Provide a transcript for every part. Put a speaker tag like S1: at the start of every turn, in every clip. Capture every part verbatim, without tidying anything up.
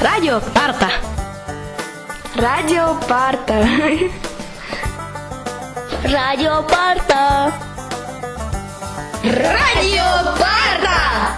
S1: Радио Парта.
S2: Радио Парта.
S1: Радио Парта.
S2: Радио Парта.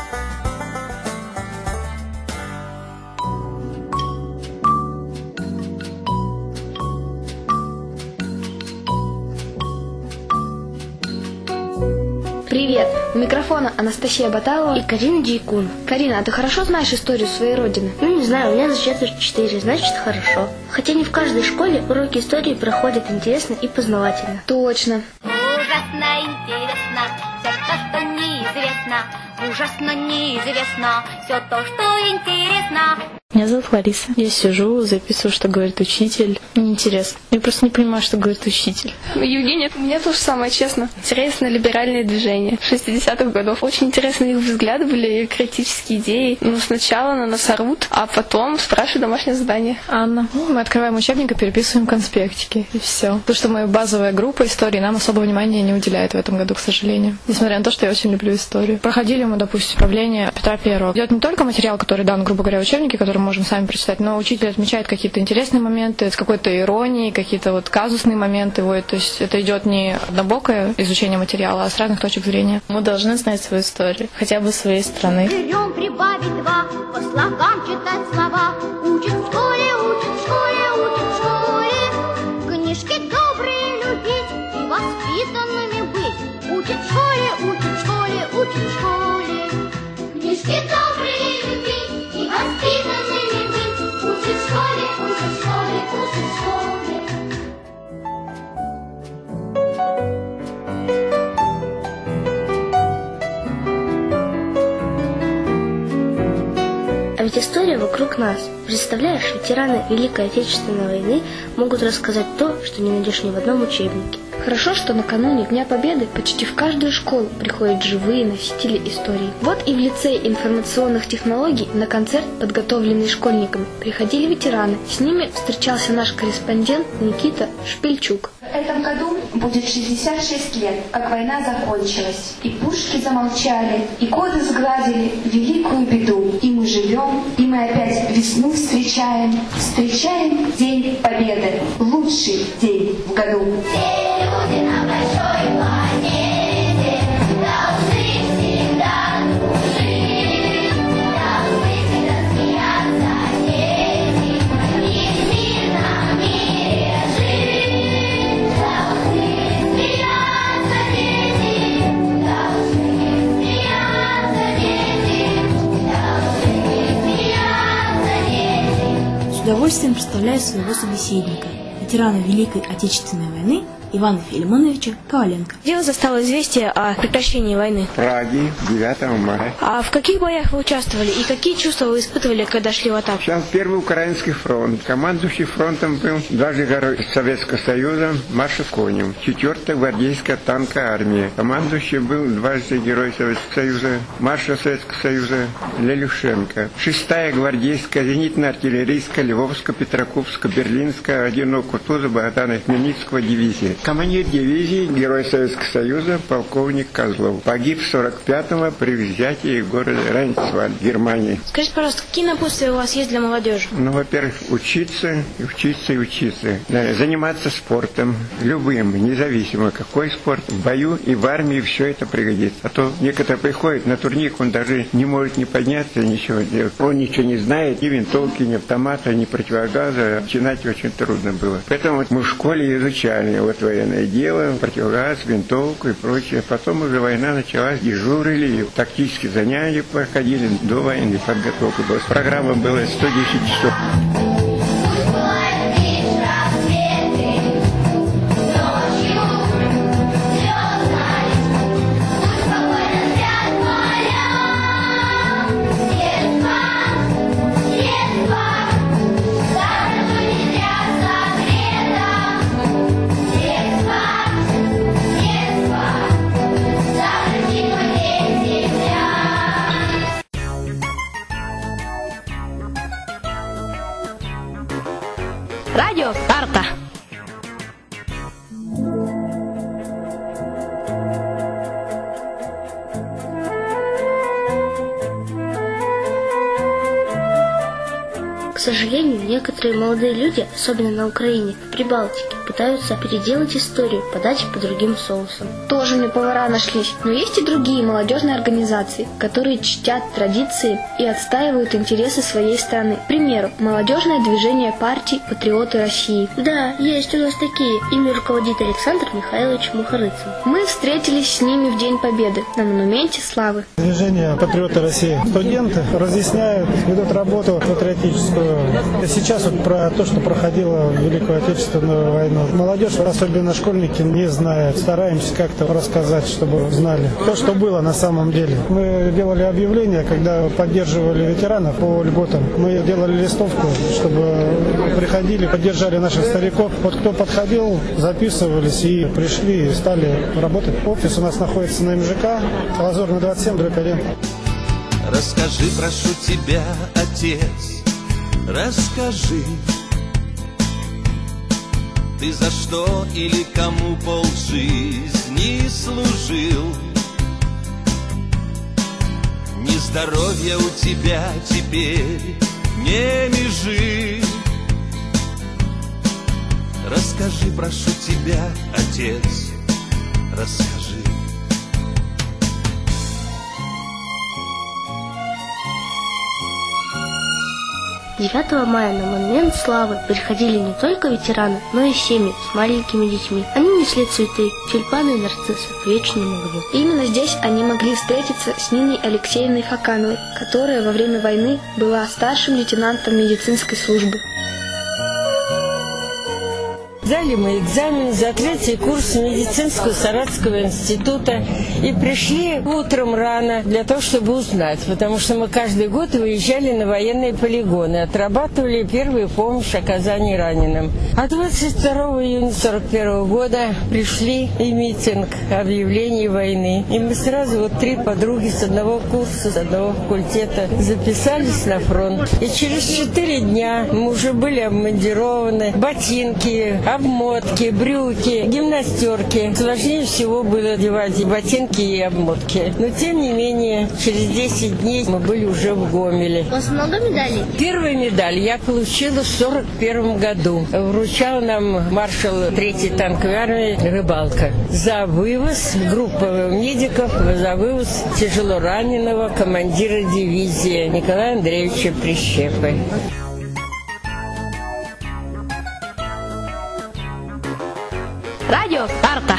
S2: Привет! У микрофона Анастасия Баталова
S1: и Карина Джейкун.
S2: Карина, а ты хорошо знаешь историю своей родины?
S1: Ну, не знаю, у меня за четверть четыре, значит, хорошо. Хотя не в каждой школе уроки истории проходят интересно и познавательно.
S2: Точно.
S3: Ужасно интересно все то, что неизвестно. Ужасно неизвестно все то, что интересно.
S4: Меня зовут Лариса. Я сижу, записываю, что говорит учитель. Мне интересно. Я просто не понимаю, что говорит учитель.
S5: Евгения, у меня тоже самое честно. Интересно либеральные движения шестидесятых годов. Очень интересные их взгляды были, критические идеи. Ну, сначала на нас орут, а потом спрашивают домашнее задание.
S4: Анна. Ну, мы открываем учебник и переписываем конспектики. И все. Потому что моя базовая группа истории нам особого внимания не уделяет в этом году, к сожалению. Несмотря на то, что я очень люблю историю. Проходили мы, допустим, правление Петра Первого. Идет не только материал, который дан, грубо говоря, в учебнике, который мы можем сами прочитать, но учитель отмечает какие-то интересные моменты, с какой-то иронией, какие-то вот казусные моменты. Вот, то есть это идет не однобокое изучение материала, а с разных точек зрения. Мы должны знать свою историю, хотя бы своей страны.
S3: Берем прибавить два, по слогам читать слова. Учат в школе, учат в школе, учат в школе. Книжки добрые любить и воспитанными быть. Учат в школе, учат в школе, учат в школе. Книжки добрые любить и воспитанными быть. Учат в школе, учат в школе, учат в школе.
S1: А ведь история вокруг нас. Представляешь, ветераны Великой Отечественной войны могут рассказать то, что не найдешь ни в одном учебнике.
S2: Хорошо, что накануне Дня Победы почти в каждую школу приходят живые носители истории. Вот и в лицее информационных технологий на концерт, подготовленный школьниками, приходили ветераны. С ними встречался наш корреспондент Никита Шпильчук.
S6: В этом году будет шестьдесят шесть лет, как война закончилась. И пушки замолчали, и годы сгладили великую беду. И мы живем, и мы опять весну встречаем. Встречаем День Победы, лучший день в году.
S3: Все люди на большой планете должны всегда дружить, должны всегда смеяться дети, и в мирном мире жить. Должны смеяться дети, должны смеяться дети, должны смеяться дети.
S7: С удовольствием представляю своего собеседника, ветерана Великой Отечественной войны Ивана Филимоновича Коваленко.
S1: Где вы застало известие о прекращении войны?
S8: В Праге, девятого мая.
S1: А в каких боях вы участвовали и какие чувства вы испытывали, когда шли в атаку?
S8: Сейчас Первый Украинский фронт. Командующий фронтом был дважды герой Советского Союза Маршал Конев. Четвертая гвардейская танковая армия. Командующий был дважды герой Советского Союза маршал Советского Союза Лелюшенко. Шестая гвардейская зенитно-артиллерийская Львовско-Петраковская Берлинская орденов Кутузова Богдана Хмельницкого дивизии. Командир дивизии, герой Советского Союза, полковник Козлов. Погиб в сорок пятом при взятии города Райнсвальд, Германии.
S1: Скажите, пожалуйста, какие напутствия у вас есть для молодежи?
S8: Ну, во-первых, учиться, и учиться, и учиться. Да, заниматься спортом, любым, независимо какой спорт. В бою и в армии все это пригодится. А то некоторые приходят на турник, он даже не может не подняться, ничего делать. Он ничего не знает, ни винтовки, ни автомата, ни противогаза. Начинать очень трудно было. Поэтому вот мы в школе изучали вот военное дело, противогаз, винтовку и прочее. Потом уже война началась, дежурили, тактические занятия проходили, до военной подготовки. Программа была сто десять часов.
S1: Радио Парта. К сожалению, некоторые молодые люди, особенно на Украине, в Прибалтике, пытаются переделать историю, подать по другим соусам.
S2: Тоже мне повара нашлись. Но есть и другие молодежные организации, которые чтят традиции и отстаивают интересы своей страны. К примеру, молодежное движение партии «Патриоты России».
S1: Да, есть у нас такие. Ими руководит Александр Михайлович Мухорыцын.
S2: Мы встретились с ними в День Победы на монументе славы.
S9: Движение «Патриоты России». Студенты разъясняют, ведут работу патриотическую. Сейчас вот про то, что проходило в Великую Отечественную войну. Молодежь, особенно школьники, не знают. Стараемся как-то рассказать, чтобы знали то, что было на самом деле. Мы делали объявления, когда поддерживали ветеранов по льготам. Мы делали листовку, чтобы приходили, поддержали наших стариков. Вот кто подходил, записывались и пришли, и стали работать. Офис у нас находится на эм жэ ка, Лазурная двадцать семь, дробь один.
S10: Расскажи, прошу тебя, отец, расскажи, ты за что или кому полжизни служил? Ни здоровья у тебя теперь, не межи. Расскажи, прошу тебя, отец, расскажи.
S1: девятого мая на монумент славы приходили не только ветераны, но и семьи с маленькими детьми. Они несли цветы, тюльпаны и нарциссы к вечному огню.
S2: Именно здесь они могли встретиться с Ниной Алексеевной Факановой, которая во время войны была старшим лейтенантом медицинской службы.
S11: Сдали мы экзамен за третий курс медицинского Саратовского института и пришли утром рано для того, чтобы узнать, потому что мы каждый год выезжали на военные полигоны, отрабатывали первую помощь оказанию раненым. А двадцать второго июня сорок первого года пришли и митинг объявления войны. И мы сразу, вот три подруги с одного курса, с одного факультета, записались на фронт. И через четыре дня мы уже были обмундированы, ботинки, обмотки, брюки, гимнастерки. Сложнее всего было одевать и ботинки, и обмотки. Но тем не менее, через десять дней мы были уже в Гомеле.
S1: У вас много медалей?
S11: Первую медаль я получила в сорок первом году. Вручал нам маршал третьей танковой армии Рыбалка за вывоз группы медиков, за вывоз тяжело раненого командира дивизии Николая Андреевича Прищепы.
S2: Радио «Карта».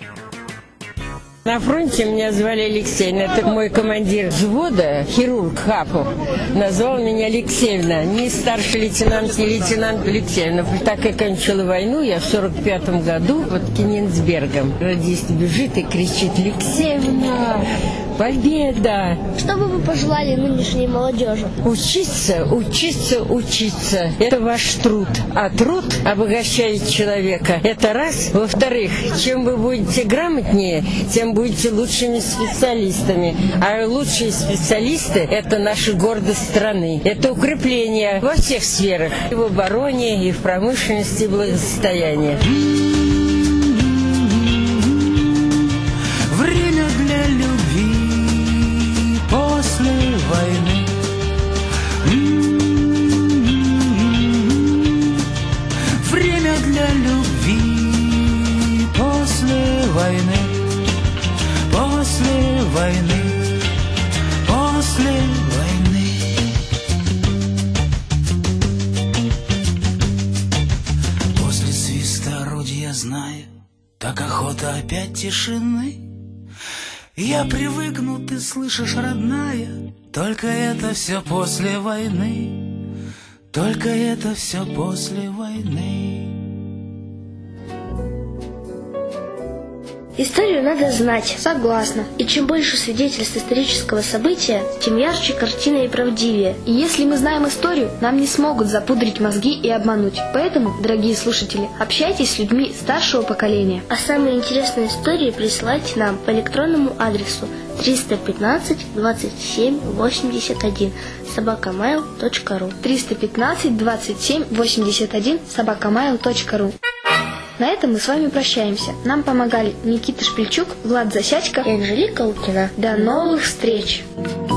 S11: На фронте меня звали Алексеевна. Это мой командир взвода, хирург Хапов, назвал меня Алексеевна. Ни старший лейтенант, ни лейтенант Алексеевна. Так как кончила войну, я в сорок пятом году под Кенигсбергом. Радист бежит и кричит: «Алексеевна! Победа!»
S1: Что бы вы пожелали нынешней молодежи?
S11: Учиться, учиться, учиться. Это ваш труд. А труд обогащает человека. Это раз. Во-вторых, чем вы будете грамотнее, тем будете лучшими специалистами. А лучшие специалисты – это наша гордость страны. Это укрепление во всех сферах. И в обороне, и в промышленности, и в благосостоянии.
S10: Время для любви после войны. Время для любви после войны. После войны, после войны. После свиста орудия знаю, так охота опять тишины. Я привыкну, ты слышишь, родная, только это все после войны, только это все после войны.
S1: Историю надо знать.
S2: Согласна.
S1: И чем больше свидетельств исторического события, тем ярче картина и правдивее.
S2: И если мы знаем историю, нам не смогут запудрить мозги и обмануть. Поэтому, дорогие слушатели, общайтесь с людьми старшего поколения.
S1: А самые интересные истории присылайте нам по электронному адресу триста пятнадцать двадцать семь восемьдесят один собака майл точка ру.
S2: триста пятнадцать двадцать семь восемьдесят один собака майл точка ру. На этом мы с вами прощаемся. Нам помогали Никита Шпильчук, Влад Засядько
S1: и Анжелика Лукина.
S2: До новых встреч!